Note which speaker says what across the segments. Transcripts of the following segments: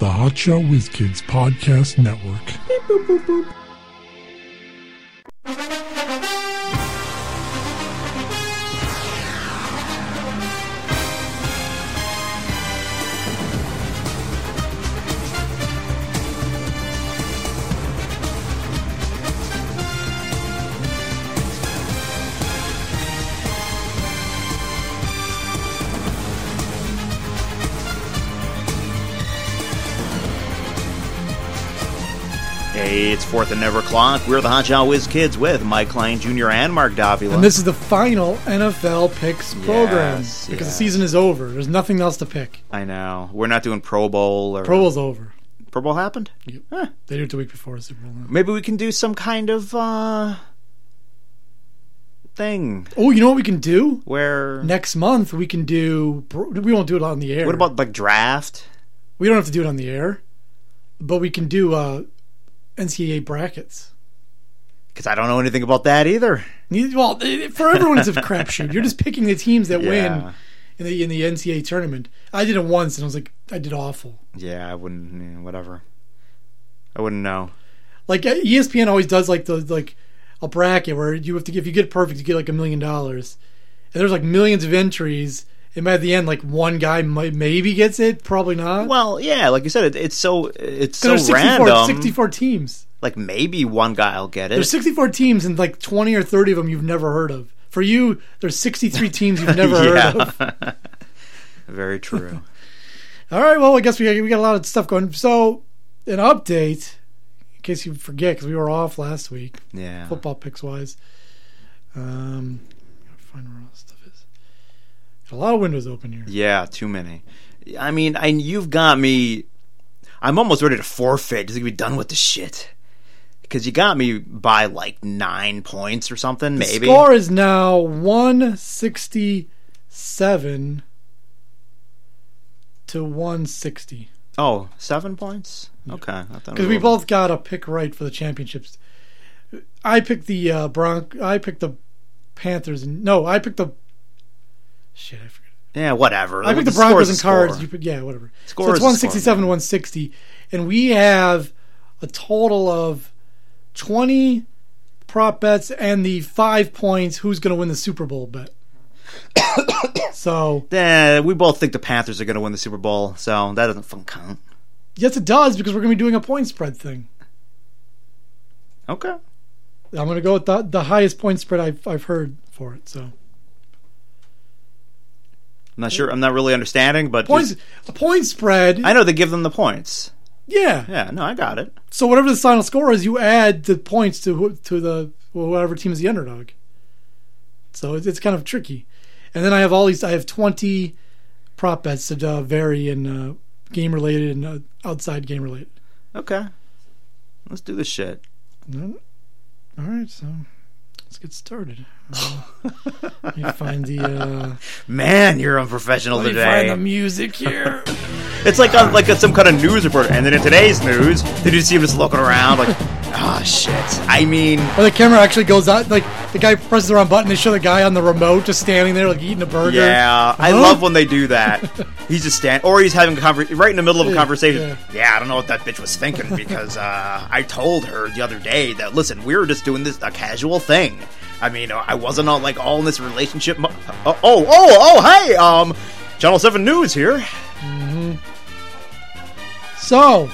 Speaker 1: the Hotshot Whiz Kids Podcast Network. Beep, boop, boop, boop.
Speaker 2: Hey, it's 4th and Never O'Clock. We're the Hotshot Whiz Kids with Mike Klein Jr. and Mark Davila.
Speaker 3: And this is the final NFL picks program because the season is over. There's nothing else to pick.
Speaker 2: I know. We're not doing Pro Bowl. Or
Speaker 3: Pro Bowl's over.
Speaker 2: Pro Bowl happened?
Speaker 3: Yep. Huh. They did it the week before the Super Bowl.
Speaker 2: Maybe we can do some kind of thing.
Speaker 3: Oh, you know what we can do?
Speaker 2: Where?
Speaker 3: Next month we can do... We won't do it on the air.
Speaker 2: What about like draft?
Speaker 3: We don't have to do it on the air. But we can do... NCAA brackets.
Speaker 2: Because I don't know anything about that either.
Speaker 3: Well, for everyone, it's a crapshoot. You're just picking the teams that win in the NCAA tournament. I did it once, and I was like, I did awful.
Speaker 2: Yeah, I wouldn't. Whatever. I wouldn't know.
Speaker 3: Like ESPN always does, like a bracket where you have to, if you get perfect, you get like $1 million, and there's like millions of entries. And by the end, like one guy maybe gets it, probably not.
Speaker 2: Well, yeah, like you said, it's so
Speaker 3: there's
Speaker 2: random.
Speaker 3: 64 teams.
Speaker 2: Like maybe one guy will get it.
Speaker 3: There's 64 teams, and like 20 or 30 of them you've never heard of. For you, there's 63 teams you've never heard of.
Speaker 2: Very true.
Speaker 3: All right, well, I guess we got a lot of stuff going. So, an update, in case you forget, because we were off last week.
Speaker 2: Yeah.
Speaker 3: Football picks wise. Find where all this stuff is. A lot of windows open here.
Speaker 2: Yeah, too many. I mean, you've got me. I'm almost ready to forfeit just to be done with the shit. Because you got me by like 9 points or something, maybe.
Speaker 3: The score is now 167 to 160.
Speaker 2: Oh, 7 points? Okay.
Speaker 3: Because we both got a pick right for the championships. I picked the I picked the Panthers. I picked the... Shit, I forget.
Speaker 2: Yeah, whatever.
Speaker 3: I picked the Broncos and Cards. Whatever.
Speaker 2: Score
Speaker 3: so it's 167 to 160. And we have a total of 20 prop bets and the 5 points who's going to win the Super Bowl bet. So...
Speaker 2: we both think the Panthers are going to win the Super Bowl, so that doesn't fucking count.
Speaker 3: Yes, it does, because we're going to be doing a point spread thing.
Speaker 2: Okay.
Speaker 3: I'm going to go with the highest point spread I've heard for it, so...
Speaker 2: I'm not sure. I'm not really understanding, but
Speaker 3: a point spread.
Speaker 2: I know they give them the points.
Speaker 3: Yeah.
Speaker 2: Yeah. No, I got it.
Speaker 3: So whatever the final score is, you add the points to the whatever team is the underdog. So it's kind of tricky. And then I have I have 20 prop bets that vary in game related and outside game related.
Speaker 2: Okay. Let's do this shit.
Speaker 3: All right. So let's get started. Let me find the...
Speaker 2: Man, you're unprofessional today.
Speaker 3: Let me find the music here.
Speaker 2: It's like some kind of news reporter. And then in today's news, they just see him just looking around like, oh, shit. I mean...
Speaker 3: Or the camera actually goes out, like, the guy presses the wrong button, they show the guy on the remote just standing there, like, eating a burger.
Speaker 2: Yeah, I love when they do that. He's just or he's having a conversation, right in the middle of a conversation. Yeah, I don't know what that bitch was thinking, because I told her the other day that, listen, we were just doing this, a casual thing. I mean, I wasn't all in this relationship. Hey, Channel 7 News here.
Speaker 3: Mm-hmm. So,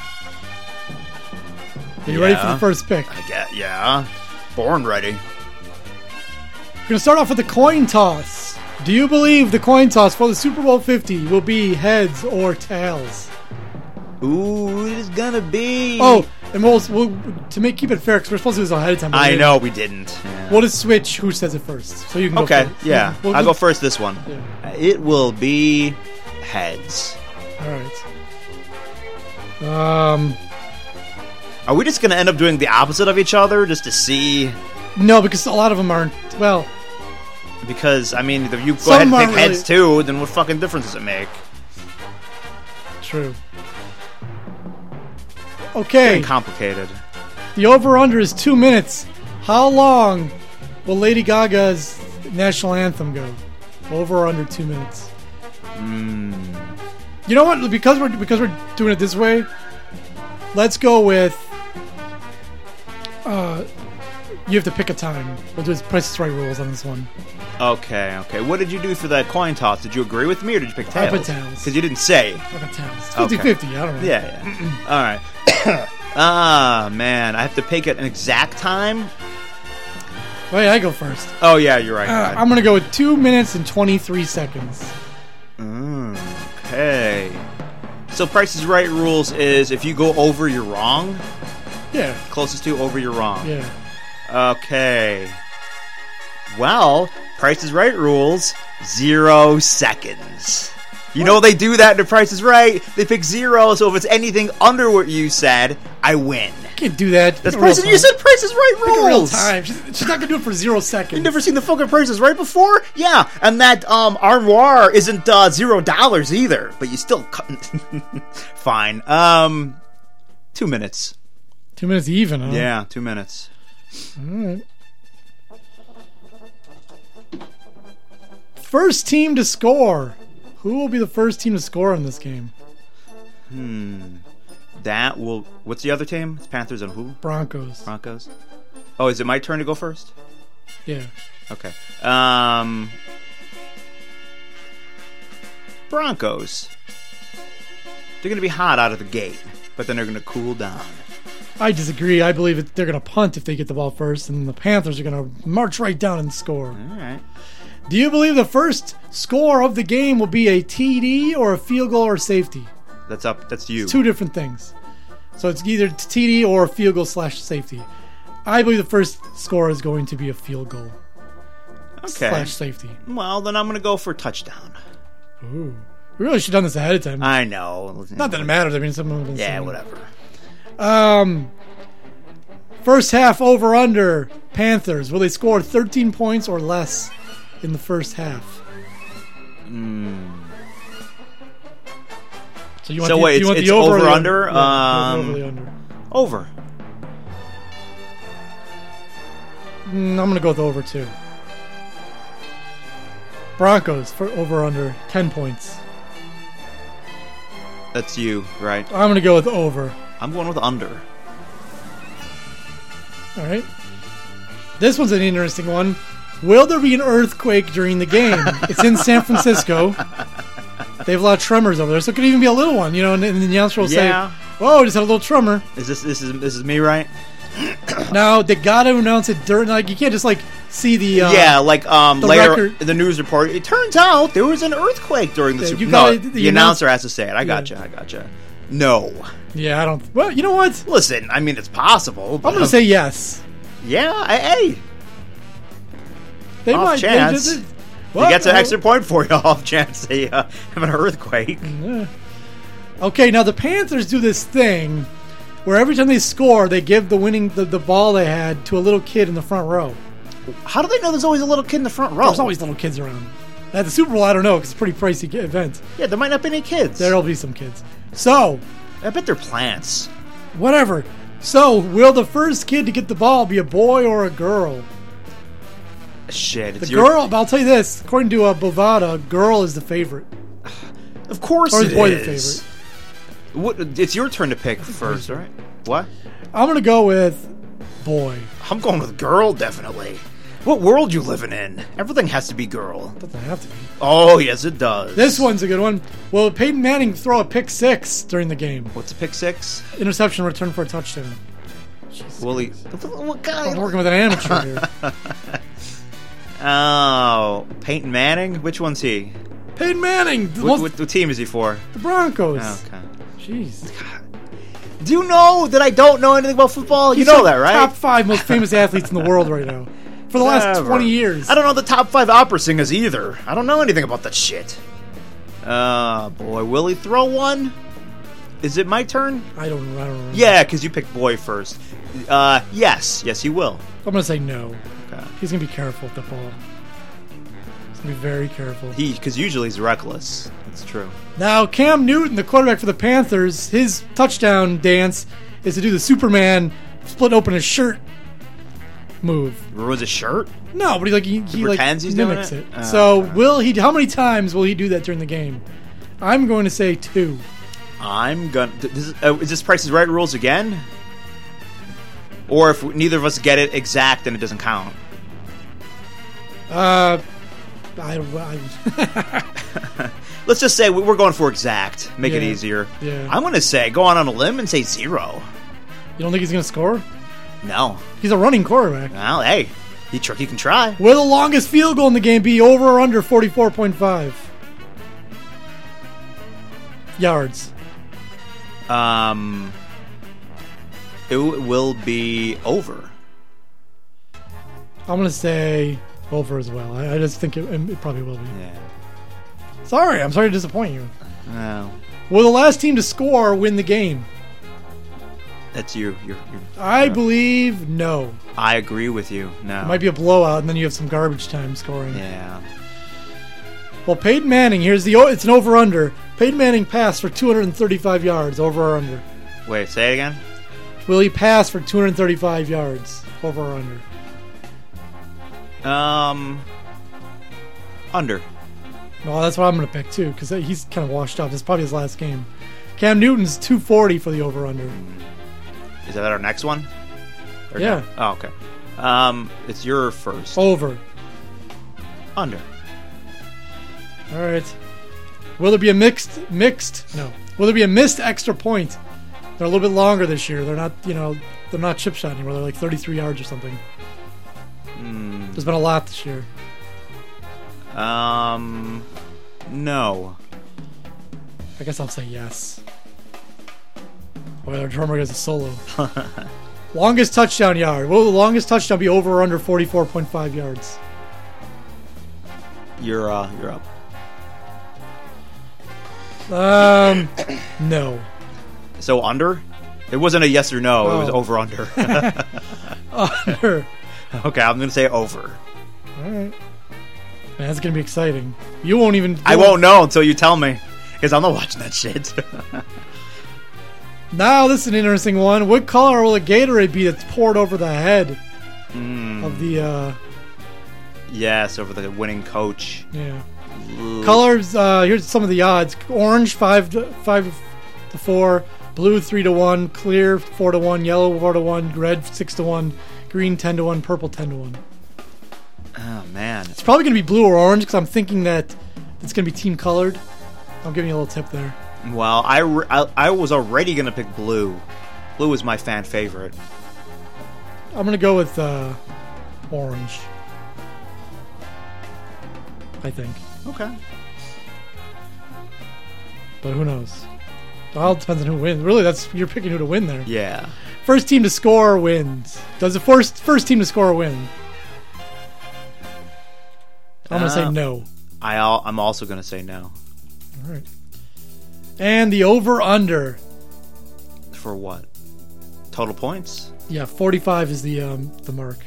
Speaker 3: are you ready for the first pick?
Speaker 2: Yeah. Born ready.
Speaker 3: We're going to start off with the coin toss. Do you believe the coin toss for the Super Bowl 50 will be heads or tails?
Speaker 2: Ooh, it's gonna be...
Speaker 3: Oh, and we'll keep it fair, because we're supposed to do this ahead of time.
Speaker 2: I know, we didn't. Yeah.
Speaker 3: We'll just switch who says it first. So you can go first.
Speaker 2: Yeah. I'll go first this one.
Speaker 3: Yeah.
Speaker 2: It will be heads.
Speaker 3: All right.
Speaker 2: Are we just gonna end up doing the opposite of each other just to see?
Speaker 3: No, because a lot of them aren't. Well,
Speaker 2: because I mean, if you go ahead and pick heads too, then what fucking difference does it make?
Speaker 3: True. Okay.
Speaker 2: Getting complicated.
Speaker 3: The over-under is 2 minutes. How long will Lady Gaga's national anthem go? Over or under 2 minutes? You know what? Because we're doing it this way, let's go with. You have to pick a time. We'll do Price is Right rules on this one.
Speaker 2: Okay. What did you do for that coin toss? Did you agree with me or did you pick tails?
Speaker 3: I put tails.
Speaker 2: Because you didn't say.
Speaker 3: I put tails. It's 50-50. I don't know.
Speaker 2: Yeah. All right. Ah, man. I have to pick an exact time?
Speaker 3: Wait, I go first.
Speaker 2: Oh, yeah, you're right.
Speaker 3: I'm going to go with 2 minutes and 23 seconds.
Speaker 2: Okay. So Price is Right rules is if you go over, you're wrong?
Speaker 3: Yeah.
Speaker 2: Closest to over, you're wrong.
Speaker 3: Yeah.
Speaker 2: Okay. Well, Price is Right rules, 0 seconds. You know they do that in Price is Right. They pick 0, so if it's anything under what you said, I win.
Speaker 3: Can't do that.
Speaker 2: That's Price. You said Price is Right rules.
Speaker 3: In real time. She's not gonna do it for 0 seconds.
Speaker 2: You've never seen the fucking Price is Right before? Yeah, and that armoire isn't $0 either. But you still fine. 2 minutes.
Speaker 3: 2 minutes even, huh?
Speaker 2: Yeah, 2 minutes.
Speaker 3: All right. First team to score. Who will be the first team to score in this game?
Speaker 2: That will... What's the other team? It's Panthers and who?
Speaker 3: Broncos.
Speaker 2: Oh, is it my turn to go first?
Speaker 3: Yeah.
Speaker 2: Okay. Broncos. They're going to be hot out of the gate, but then they're going to cool down.
Speaker 3: I disagree. I believe they're going to punt if they get the ball first, and the Panthers are going to march right down and score.
Speaker 2: All right.
Speaker 3: Do you believe the first score of the game will be a TD or a field goal or safety?
Speaker 2: That's you.
Speaker 3: It's two different things. So it's either TD or a field goal / safety. I believe the first score is going to be a field goal.
Speaker 2: Okay.
Speaker 3: / safety.
Speaker 2: Well, then I'm going to go for touchdown.
Speaker 3: Ooh. We really should have done this ahead of time.
Speaker 2: I know.
Speaker 3: Not that it matters. I mean, someone would have been saying.
Speaker 2: Whatever.
Speaker 3: First half over under Panthers. Will they score 13 points or less in the first half? So you want
Speaker 2: it's
Speaker 3: over
Speaker 2: or under?
Speaker 3: Over the under.
Speaker 2: Over.
Speaker 3: I'm going to go with over too. Broncos for over under 10 points.
Speaker 2: That's you, right?
Speaker 3: I'm going to go with over.
Speaker 2: I'm going with under.
Speaker 3: All right. This one's an interesting one. Will there be an earthquake during the game? It's in San Francisco. They have a lot of tremors over there, so it could even be a little one, and the announcer will say, "Whoa, just had a little tremor."
Speaker 2: Is this is me, right?
Speaker 3: Now they gotta announce it during. Like you can't just see the
Speaker 2: later
Speaker 3: record.
Speaker 2: In the news report. It turns out there was an earthquake during the Super Bowl. The announcer has to say it. I gotcha. No.
Speaker 3: Yeah, I don't. Well, you know what?
Speaker 2: Listen, I mean it's possible.
Speaker 3: I'm gonna say yes.
Speaker 2: Yeah, hey.
Speaker 3: They
Speaker 2: off
Speaker 3: might.
Speaker 2: Chance. He gets an extra point for you off chance they have an earthquake.
Speaker 3: Yeah. Okay, now the Panthers do this thing where every time they score, they give the ball they had to a little kid in the front row.
Speaker 2: How do they know there's always a little kid in the front row?
Speaker 3: There's always little kids around. At the Super Bowl, I don't know, because it's a pretty pricey event.
Speaker 2: Yeah, there might not be any kids.
Speaker 3: There'll be some kids. So,
Speaker 2: I bet they're plants.
Speaker 3: Whatever. So, will the first kid to get the ball be a boy or a girl?
Speaker 2: Shit, it's
Speaker 3: girl. I'll tell you this. According to Bovada, girl is the favorite.
Speaker 2: Of course,
Speaker 3: or
Speaker 2: it
Speaker 3: boy
Speaker 2: is.
Speaker 3: The favorite.
Speaker 2: It's your turn to pick first, all right? What?
Speaker 3: I'm gonna go with boy.
Speaker 2: I'm going with girl, definitely. What world you living in? Everything has to be girl.
Speaker 3: Doesn't have to be.
Speaker 2: Oh, yes, it does.
Speaker 3: This one's a good one. Will Peyton Manning throw a pick six during the game?
Speaker 2: What's a pick six?
Speaker 3: Interception return for a touchdown.
Speaker 2: Will he?
Speaker 3: I'm working with an amateur here.
Speaker 2: Oh, Peyton Manning? Which one's he?
Speaker 3: Peyton Manning!
Speaker 2: What team is he for?
Speaker 3: The Broncos.
Speaker 2: Oh, okay.
Speaker 3: Jeez.
Speaker 2: Do you know that I don't know anything about football? You know that, right?
Speaker 3: Top 5 most famous athletes in the world right now. For the last 20 years.
Speaker 2: I don't know the top 5 opera singers either. I don't know anything about that shit. Boy, will he throw one? Is it my turn?
Speaker 3: I don't know.
Speaker 2: Yeah, because you picked boy first. Yes, he will.
Speaker 3: I'm going to say no.
Speaker 2: Okay.
Speaker 3: He's going to be careful with the ball. He's going to be very careful.
Speaker 2: Because usually he's reckless. That's true.
Speaker 3: Now, Cam Newton, the quarterback for the Panthers, his touchdown dance is to do the Superman split open his shirt move.
Speaker 2: Ruins his shirt?
Speaker 3: No, but he
Speaker 2: pretends he's
Speaker 3: mimics
Speaker 2: doing
Speaker 3: it.
Speaker 2: Oh,
Speaker 3: so
Speaker 2: okay.
Speaker 3: will he? How many times will he do that during the game? I'm going to say 2.
Speaker 2: I'm gonna. Is this Price is Right rules again? Or if neither of us get it exact, then it doesn't count. Let's just say we're going for exact. Make it easier.
Speaker 3: Yeah.
Speaker 2: I'm going to say, go on a limb and say 0.
Speaker 3: You don't think he's going to score?
Speaker 2: No.
Speaker 3: He's a running quarterback.
Speaker 2: Well, hey, he can try.
Speaker 3: Will the longest field goal in the game be over or under 44.5 yards?
Speaker 2: It will be over.
Speaker 3: I'm going to say over as well. I just think it probably will be.
Speaker 2: Yeah.
Speaker 3: I'm sorry to disappoint you.
Speaker 2: No.
Speaker 3: Will the last team to score win the game?
Speaker 2: That's you.
Speaker 3: I believe no.
Speaker 2: I agree with you. No.
Speaker 3: It might be a blowout, and then you have some garbage time scoring.
Speaker 2: Yeah.
Speaker 3: Well, Peyton Manning, it's an over-under. Peyton Manning passed for 235 yards, over or under?
Speaker 2: Wait, say it again?
Speaker 3: Will he pass for 235 yards, over or under?
Speaker 2: Under.
Speaker 3: Well, that's what I'm going to pick, too, because he's kind of washed up. This is probably his last game. Cam Newton's 240 for the over-under.
Speaker 2: Is that our next one? Or
Speaker 3: Yeah.
Speaker 2: No? Oh, okay. It's your first.
Speaker 3: Over.
Speaker 2: Under.
Speaker 3: All right. Will there be a mixed? No. Will there be a missed extra point? They're a little bit longer this year. They're not, they're not chip shot anymore. They're like 33 yards or something. There's been a lot this year.
Speaker 2: No.
Speaker 3: I guess I'll say yes. Boy, our drummer gets a solo. Longest touchdown yard. Will the longest touchdown be over or under 44.5 yards?
Speaker 2: You're up.
Speaker 3: No.
Speaker 2: So under? It wasn't a yes or no. It was over under.
Speaker 3: Under.
Speaker 2: Okay, I'm gonna say over.
Speaker 3: All right. Man, that's gonna be exciting. You won't even.
Speaker 2: I won't know until you tell me, because I'm not watching that shit.
Speaker 3: Now this is an interesting one. What color will a Gatorade be that's poured over the head of the?
Speaker 2: Yes, over the winning coach.
Speaker 3: Yeah. Colors. Here's some of the odds: orange 5 to 4, blue 3 to 1, clear 4 to 1, yellow 4 to 1, red 6 to 1, green 10 to 1, purple 10 to 1.
Speaker 2: Oh man,
Speaker 3: It's probably gonna be blue or orange because I'm thinking that it's gonna be team colored. I'm giving you a little tip there.
Speaker 2: Well, I was already gonna pick blue. Blue is my fan favorite.
Speaker 3: I'm gonna go with orange. I think,
Speaker 2: Okay.
Speaker 3: but who knows? It all depends on who wins. Really, you're picking who to win there.
Speaker 2: Yeah.
Speaker 3: First team to score wins. Does the first team to score win? I'm gonna say no.
Speaker 2: I'm also gonna say no.
Speaker 3: All right. And the over/under.
Speaker 2: For what? Total points?
Speaker 3: Yeah, 45 is the mark.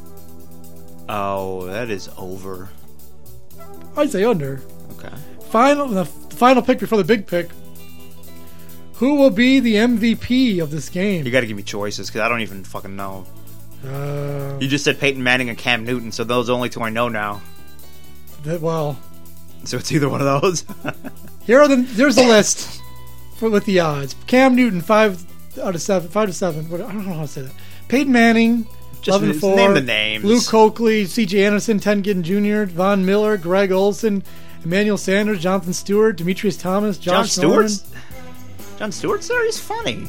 Speaker 2: Oh, that is over.
Speaker 3: I'd say under.
Speaker 2: Okay.
Speaker 3: The final pick before the big pick. Who will be the MVP of this game?
Speaker 2: You got to give me choices because I don't even fucking know.
Speaker 3: You
Speaker 2: You just said Peyton Manning and Cam Newton, so those are the only two I know now.
Speaker 3: Well,
Speaker 2: So it's either one of those.
Speaker 3: there's the list with the odds. Cam Newton 5 to 7. I don't know how to say that. Peyton Manning
Speaker 2: Just
Speaker 3: 11 to 4.
Speaker 2: name the names.
Speaker 3: Luke Coakley, C.J. Anderson, Ted Ginn Jr., Von Miller, Greg Olson, Emmanuel Sanders, Jonathan Stewart, Demetrius Thomas, Josh Norman.
Speaker 2: John Stewart's there? He's funny.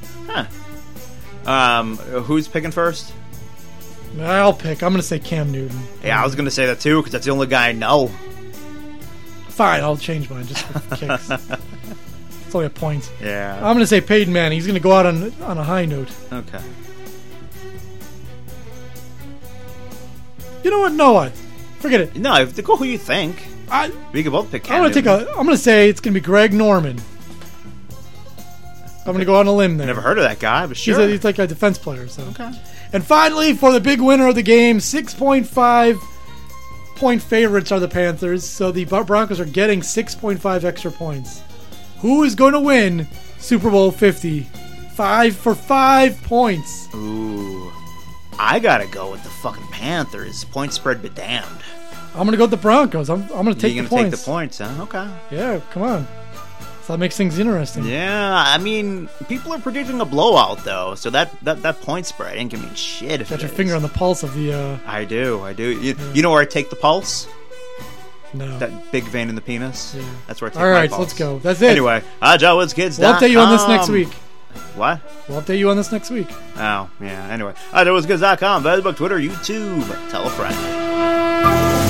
Speaker 2: Huh. Who's picking first?
Speaker 3: I'll pick. I'm going to say Cam Newton.
Speaker 2: Yeah, I was going to say that too, because that's the only guy I know.
Speaker 3: Fine, I'll change mine just for kicks. It's only a point.
Speaker 2: Yeah.
Speaker 3: I'm going to say Peyton Manning. He's going to go out on a high note.
Speaker 2: Okay.
Speaker 3: You know what? No, what? Forget it.
Speaker 2: No, go who you think. We could both pick Cam
Speaker 3: I'm going to say it's going to be Greg Norman. I'm going to go on a limb there.
Speaker 2: Never heard of that guy, but sure.
Speaker 3: He's like a defense player. So.
Speaker 2: Okay.
Speaker 3: And finally, for the big winner of the game, 6.5 point favorites are the Panthers. So the Broncos are getting 6.5 extra points. Who is going to win Super Bowl 50? 5 for 5 points.
Speaker 2: Ooh. I gotta go with the fucking Panthers. Point spread be damned.
Speaker 3: I'm going to go with the Broncos. I'm going to take the
Speaker 2: You're
Speaker 3: points.
Speaker 2: gonna take the points, huh? Okay.
Speaker 3: Yeah, come on. So that makes things interesting.
Speaker 2: Yeah, I mean, people are predicting a blowout, though, so that point spread ain't gonna mean shit. If
Speaker 3: Got
Speaker 2: it
Speaker 3: your
Speaker 2: is.
Speaker 3: finger on the pulse of the...
Speaker 2: I do. You know where I take the pulse?
Speaker 3: No.
Speaker 2: That big vein in the penis?
Speaker 3: Yeah.
Speaker 2: That's where I take
Speaker 3: All
Speaker 2: my
Speaker 3: right,
Speaker 2: pulse.
Speaker 3: so let's go. That's it.
Speaker 2: Anyway, JoeWizKids.com.
Speaker 3: We'll update you on this next week.
Speaker 2: What?
Speaker 3: We'll update you on this next week.
Speaker 2: Oh, yeah. Anyway, JoeWizKids.com, Facebook, Twitter, YouTube. Tell a friend.